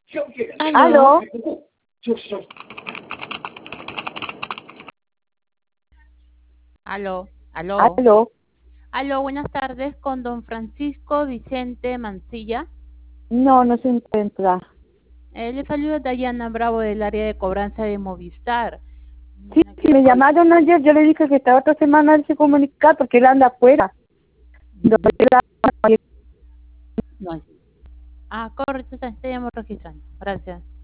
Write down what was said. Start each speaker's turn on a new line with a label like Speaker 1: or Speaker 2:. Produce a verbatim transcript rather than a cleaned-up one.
Speaker 1: ¿Aló?
Speaker 2: ¿Aló?
Speaker 1: Aló, aló.
Speaker 2: ¿Aló?
Speaker 1: Aló, buenas tardes con don Francisco Vicente Mancilla.
Speaker 2: No, no se encuentra.
Speaker 1: Eh, le saluda Dayana Bravo del área de cobranza de Movistar.
Speaker 2: Sí,
Speaker 1: Mm,
Speaker 2: sí, me llamaron ayer, yo le dije que esta otra semana él se comunica porque él anda afuera. No,
Speaker 1: mm, no. Ah, correcto, te estamos registrando. Gracias.